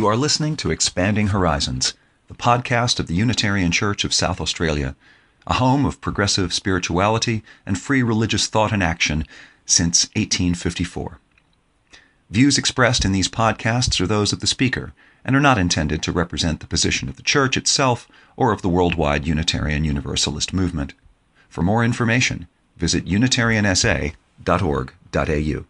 You are listening to Expanding Horizons, the podcast of the Unitarian Church of South Australia, a home of progressive spirituality and free religious thought and action since 1854. Views expressed in these podcasts are those of the speaker and are not intended to represent the position of the Church itself or of the worldwide Unitarian Universalist movement. For more information, visit unitariansa.org.au.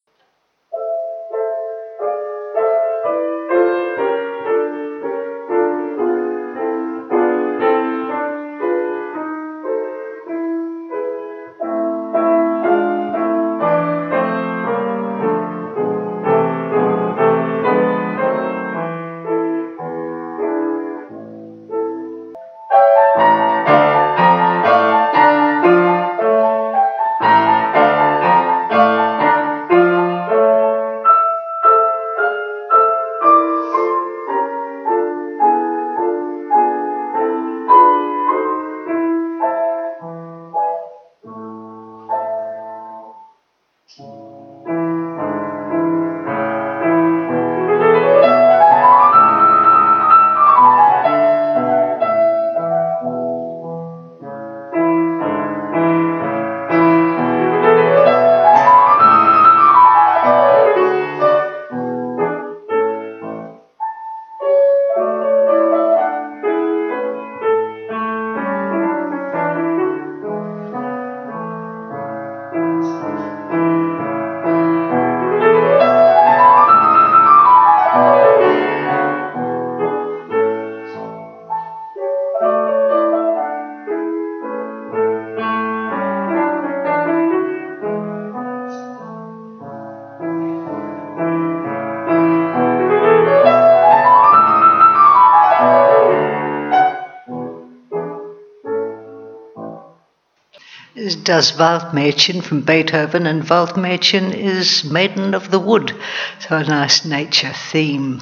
Does Waldmädchen from Beethoven, and Waldmädchen is Maiden of the Wood, so a nice nature theme.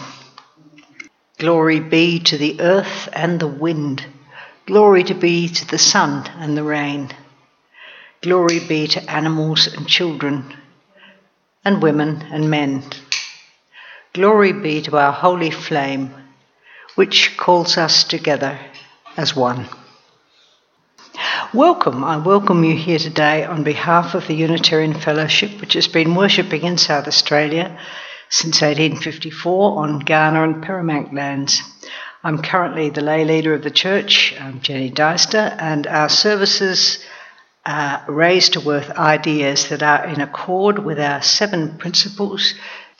Glory be to the earth and the wind, glory to be to the sun and the rain, glory be to animals and children, and women and men. Glory be to our holy flame, which calls us together as one. Welcome. I welcome you here today on behalf of the Unitarian Fellowship, which has been worshipping in South Australia since 1854 on Kaurna and Paramount lands. I'm currently the lay leader of the church, Jenny Deister, and our services raise to earth ideas that are in accord with our 7 principles.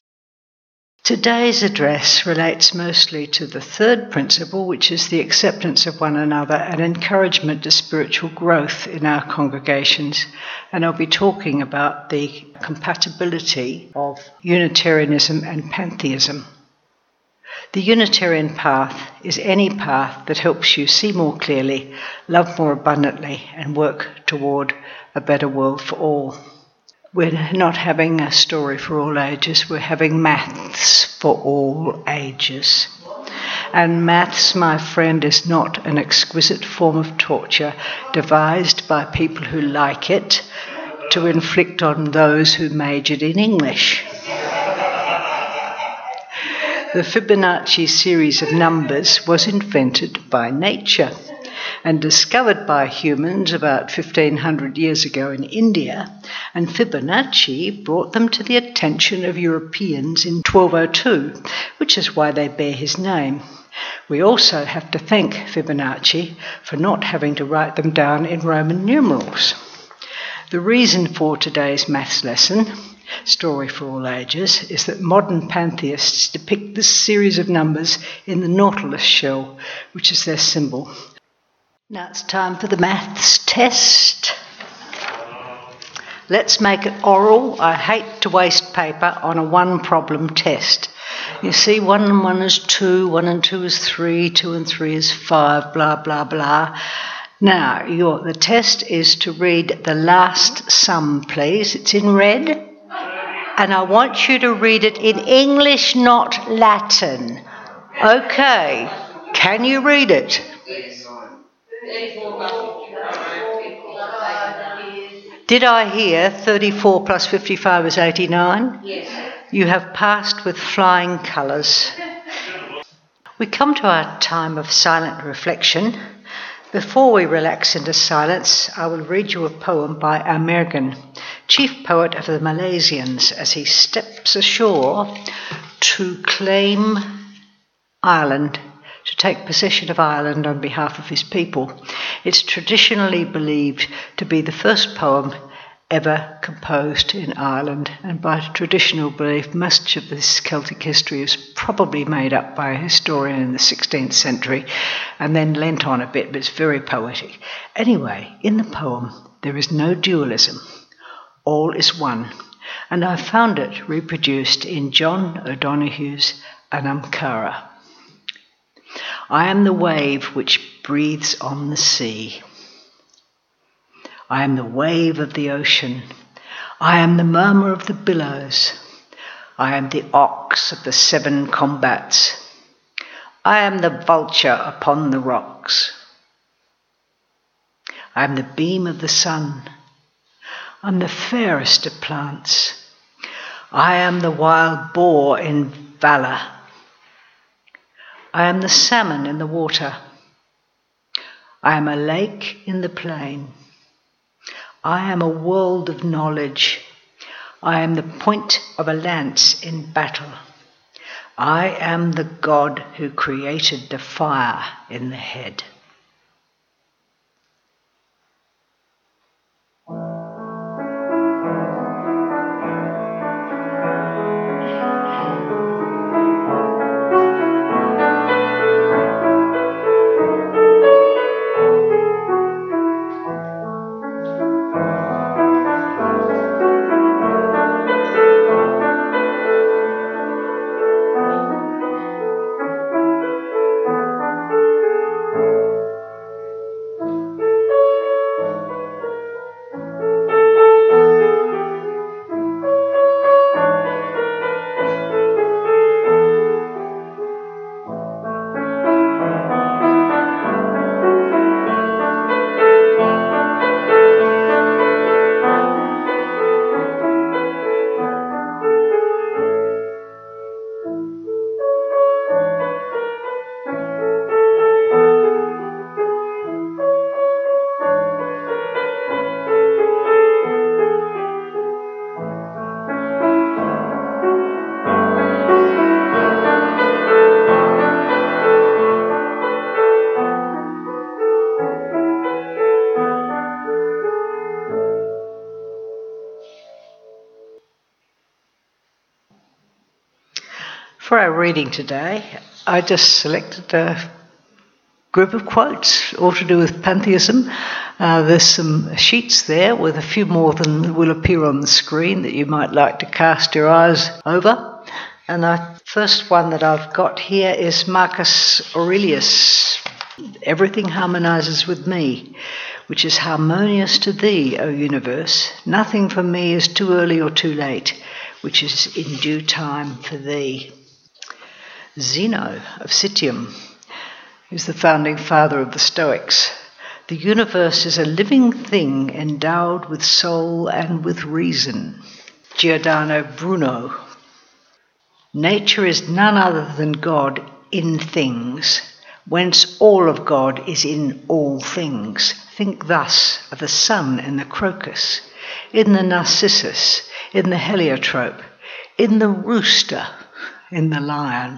Today's address relates mostly to the 3rd principle, which is the acceptance of one another and encouragement to spiritual growth in our congregations. And I'll be talking about the compatibility of Unitarianism and pantheism. The Unitarian path is any path that helps you see more clearly, love more abundantly, and work toward a better world for all. We're not having a story for all ages, we're having maths for all ages. And maths, my friend, is not an exquisite form of torture devised by people who like it to inflict on those who majored in English. The Fibonacci series of numbers was invented by nature and discovered by humans about 1500 years ago in India, and Fibonacci brought them to the attention of Europeans in 1202, which is why they bear his name. We also have to thank Fibonacci for not having to write them down in Roman numerals. The reason for today's maths lesson, story for all ages, is that modern pantheists depict this series of numbers in the nautilus shell, which is their symbol. Now it's time for the maths test. Let's make it oral. I hate to waste paper on a 1-problem test. You see, 1 and 1 is 2, 1 and 2 is 3, 2 and 3 is 5, blah, blah, blah. Now, the test is to read the last sum, please. It's in red. And I want you to read it in English, not Latin. Okay. Can you read it? Did I hear 34 plus 55 is 89? Yes. You have passed with flying colours. We come to our time of silent reflection. Before we relax into silence, I will read you a poem by Amergen, chief poet of the Malaysians, as he steps ashore to claim Ireland, to take possession of Ireland on behalf of his people. It's traditionally believed to be the first poem ever composed in Ireland, and by traditional belief, much of this Celtic history is probably made up by a historian in the 16th century and then lent on a bit, but it's very poetic. Anyway, in the poem, there is no dualism. All is one, and I found it reproduced in John O'Donoghue's Anam Cara. I am the wave which breathes on the sea. I am the wave of the ocean. I am the murmur of the billows. I am the ox of the 7 combats. I am the vulture upon the rocks. I am the beam of the sun. I am the fairest of plants. I am the wild boar in valour. I am the salmon in the water. I am a lake in the plain. I am a world of knowledge. I am the point of a lance in battle. I am the God who created the fire in the head. For our reading today, I just selected a group of quotes, all to do with pantheism. There's some sheets there with a few more than will appear on the screen that you might like to cast your eyes over. And the first one that I've got here is Marcus Aurelius. Everything harmonizes with me, which is harmonious to thee, O universe. Nothing for me is too early or too late, which is in due time for thee. Zeno of Citium is the founding father of the Stoics. The universe is a living thing endowed with soul and with reason. Giordano Bruno. Nature is none other than God in things, whence all of God is in all things. Think thus of the sun in the crocus, in the narcissus, in the heliotrope, in the rooster, in the lion.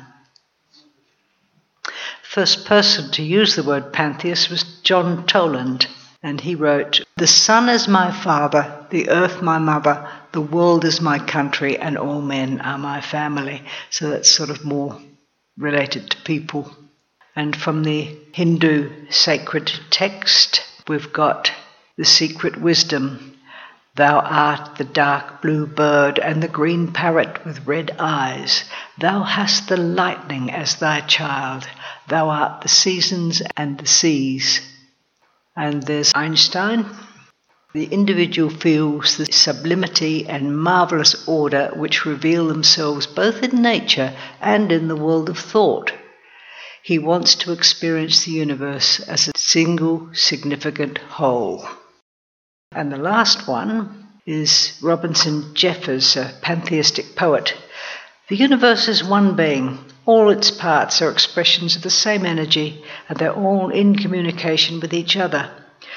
First person to use the word pantheist was John Toland, and he wrote, "The sun is my father, the earth my mother, the world is my country, and all men are my family." So that's sort of more related to people. And from the Hindu sacred text, we've got the secret wisdom. Thou art the dark blue bird and the green parrot with red eyes. Thou hast the lightning as thy child. Thou art the seasons and the seas. And there's Einstein. The individual feels the sublimity and marvellous order which reveal themselves both in nature and in the world of thought. He wants to experience the universe as a single significant whole. And the last one is Robinson Jeffers, a pantheistic poet. The universe is one being, All its parts are expressions of the same energy, and they're all in communication with each other.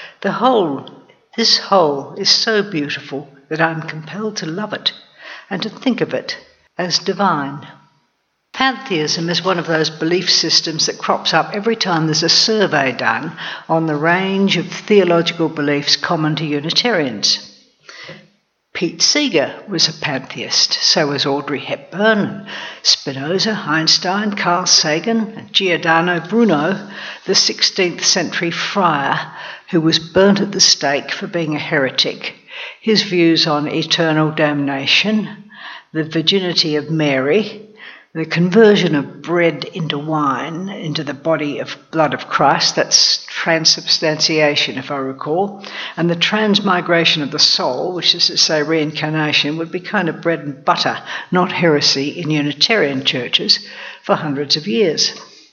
This whole is so beautiful that I'm compelled to love it and to think of it as divine. Pantheism is one of those belief systems that crops up every time there's a survey done on the range of theological beliefs common to Unitarians. Pete Seeger was a pantheist, so was Audrey Hepburn, Spinoza, Einstein, Carl Sagan, and Giordano Bruno, the 16th century friar who was burnt at the stake for being a heretic. His views on eternal damnation, the virginity of Mary, the conversion of bread into wine, into the blood of Christ, that's transubstantiation if I recall, and the transmigration of the soul, which is to say reincarnation, would be kind of bread and butter, not heresy in Unitarian churches for hundreds of years.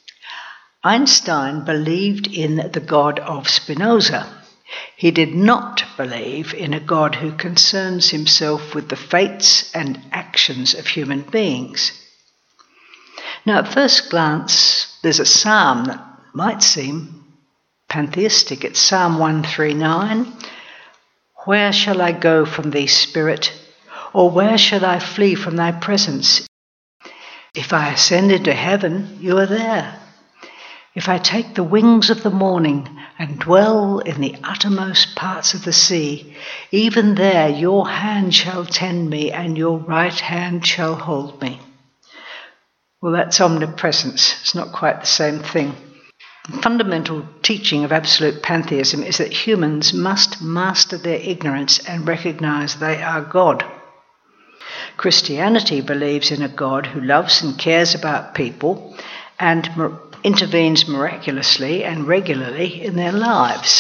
Einstein believed in the God of Spinoza. He did not believe in a God who concerns himself with the fates and actions of human beings. Now, at first glance, there's a psalm that might seem pantheistic. It's Psalm 139. Where shall I go from thee, Spirit? Or where shall I flee from thy presence? If I ascend into heaven, you are there. If I take the wings of the morning and dwell in the uttermost parts of the sea, even there your hand shall tend me and your right hand shall hold me. Well, that's omnipresence. It's not quite the same thing. The fundamental teaching of absolute pantheism is that humans must master their ignorance and recognize they are God. Christianity believes in a God who loves and cares about people and intervenes miraculously and regularly in their lives.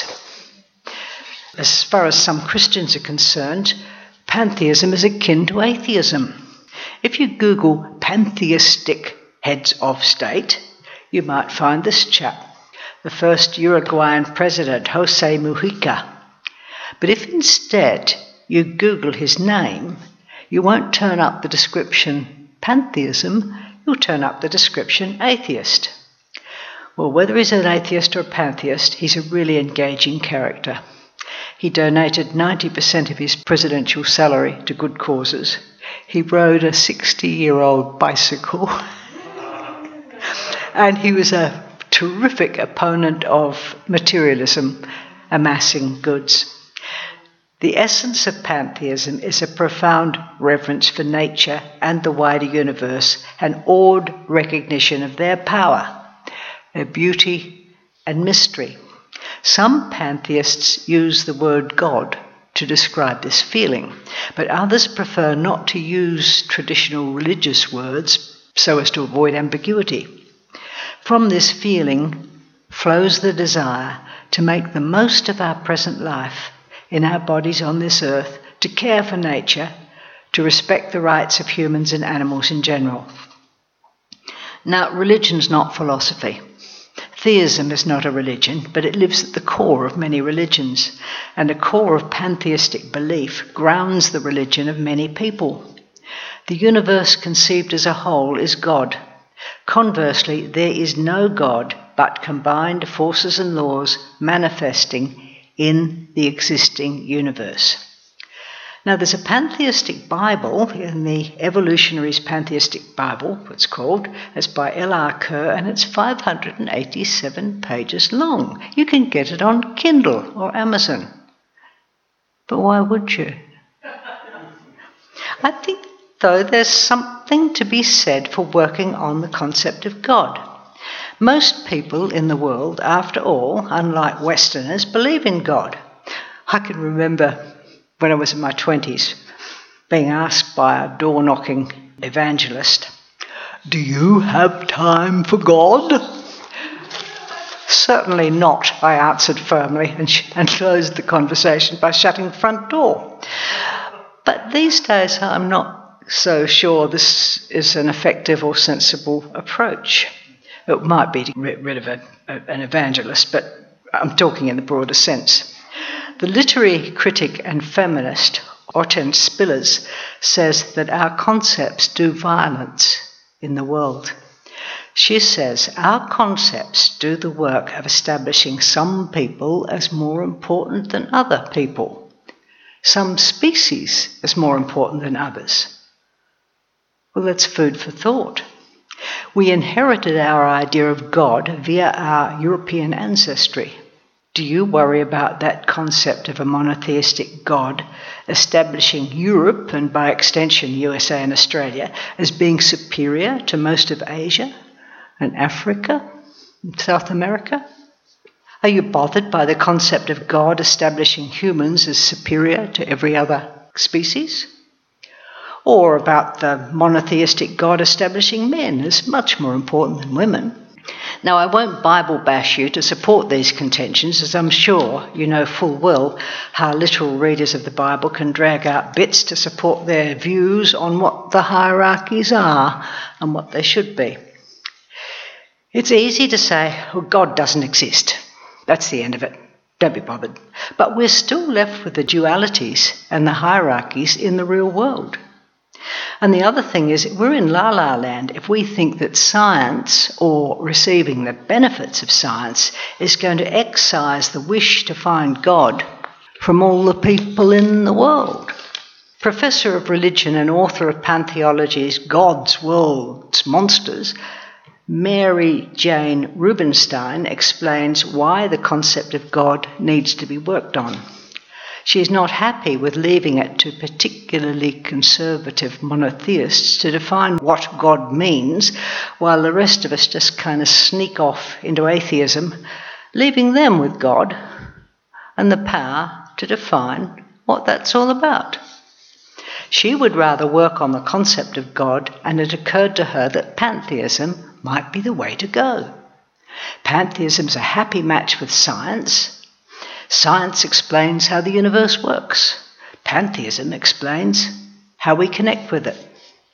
As far as some Christians are concerned, pantheism is akin to atheism. If you Google pantheistic heads of state, you might find this chap, the first Uruguayan president, Jose Mujica. But if instead you Google his name, you won't turn up the description pantheism, you'll turn up the description atheist. Well, whether he's an atheist or a pantheist, he's a really engaging character. He donated 90% of his presidential salary to good causes. He rode a 60-year-old bicycle. And he was a terrific opponent of materialism, amassing goods. The essence of pantheism is a profound reverence for nature and the wider universe, an awed recognition of their power, their beauty and mystery. Some pantheists use the word God to describe this feeling, but others prefer not to use traditional religious words so as to avoid ambiguity. From this feeling flows the desire to make the most of our present life in our bodies on this earth, to care for nature, to respect the rights of humans and animals in general. Now, religion's not philosophy. Theism is not a religion, but it lives at the core of many religions, and a core of pantheistic belief grounds the religion of many people. The universe conceived as a whole is God. Conversely, there is no God but combined forces and laws manifesting in the existing universe. Now, there's a pantheistic Bible in the Evolutionaries Pantheistic Bible, it's called. It's by L.R. Kerr, and it's 587 pages long. You can get it on Kindle or Amazon. But why would you? I think, though, there's something to be said for working on the concept of God. Most people in the world, after all, unlike Westerners, believe in God. I can remember when I was in my 20s, being asked by a door-knocking evangelist, "Do you have time for God?" "Certainly not," I answered firmly, and closed the conversation by shutting the front door. But these days I'm not so sure this is an effective or sensible approach. It might be to get rid of an evangelist, but I'm talking in the broader sense. The literary critic and feminist Hortense Spillers says that our concepts do violence in the world. She says our concepts do the work of establishing some people as more important than other people, some species as more important than others. Well, that's food for thought. We inherited our idea of God via our European ancestry. Do you worry about that concept of a monotheistic God establishing Europe, and by extension USA and Australia, as being superior to most of Asia and Africa and South America? Are you bothered by the concept of God establishing humans as superior to every other species? Or about the monotheistic God establishing men as much more important than women? Now, I won't Bible bash you to support these contentions, as I'm sure you know full well how literal readers of the Bible can drag out bits to support their views on what the hierarchies are and what they should be. It's easy to say, well, God doesn't exist. That's the end of it. Don't be bothered. But we're still left with the dualities and the hierarchies in the real world. And the other thing is, we're in la-la land if we think that science, or receiving the benefits of science, is going to excise the wish to find God from all the people in the world. Professor of religion and author of Pantheology's Gods, Worlds, Monsters, Mary Jane Rubenstein explains why the concept of God needs to be worked on. She is not happy with leaving it to particularly conservative monotheists to define what God means, while the rest of us just kind of sneak off into atheism, leaving them with God and the power to define what that's all about. She would rather work on the concept of God, and it occurred to her that pantheism might be the way to go. Pantheism's a happy match with science. Science explains how the universe works. Pantheism explains how we connect with it.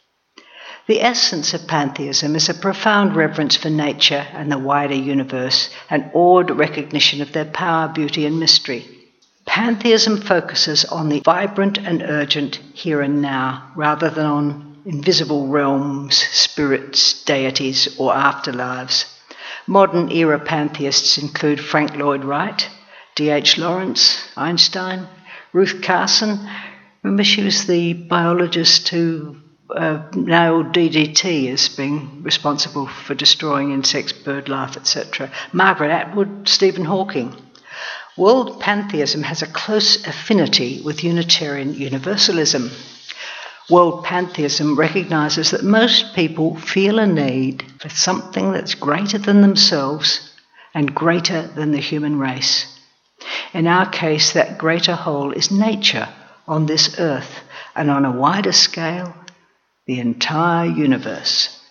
The essence of pantheism is a profound reverence for nature and the wider universe, an awed recognition of their power, beauty, and mystery. Pantheism focuses on the vibrant and urgent here and now, rather than on invisible realms, spirits, deities, or afterlives. Modern era pantheists include Frank Lloyd Wright, D.H. Lawrence, Einstein, Ruth Carson. Remember, she was the biologist who nailed DDT as being responsible for destroying insects, bird life, etc. Margaret Atwood, Stephen Hawking. World pantheism has a close affinity with Unitarian Universalism. World pantheism recognises that most people feel a need for something that's greater than themselves and greater than the human race. In our case, that greater whole is nature on this earth, and on a wider scale, the entire universe.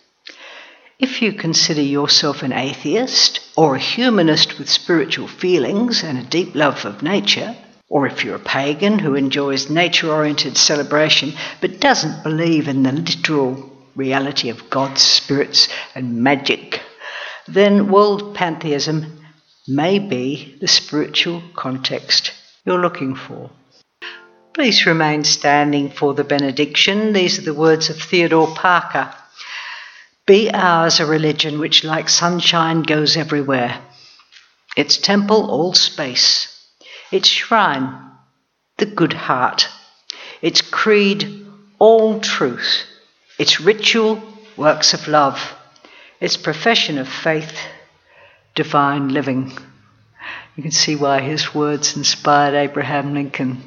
If you consider yourself an atheist or a humanist with spiritual feelings and a deep love of nature, or if you're a pagan who enjoys nature-oriented celebration but doesn't believe in the literal reality of gods, spirits and magic, then world pantheism may be the spiritual context you're looking for. Please remain standing for the benediction. These are the words of Theodore Parker. Be ours a religion which like sunshine goes everywhere, its temple all space, its shrine the good heart, its creed all truth, its ritual works of love, its profession of faith divine living. You can see why his words inspired Abraham Lincoln.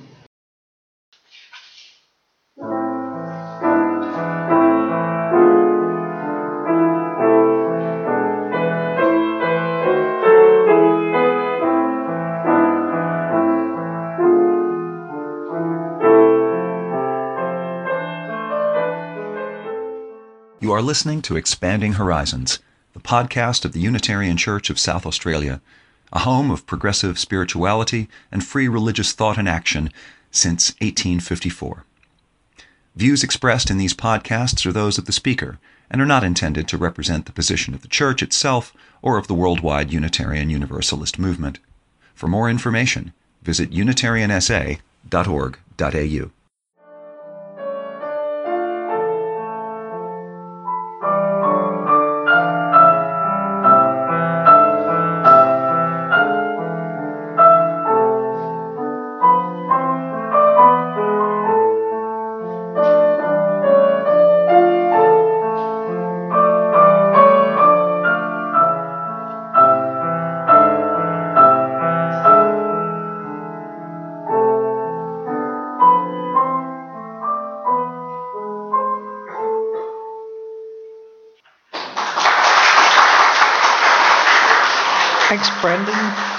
You are listening to Expanding Horizons, the podcast of the Unitarian Church of South Australia, a home of progressive spirituality and free religious thought and action since 1854. Views expressed in these podcasts are those of the speaker and are not intended to represent the position of the Church itself or of the worldwide Unitarian Universalist movement. For more information, visit unitariansa.org.au. Thanks, Brendan.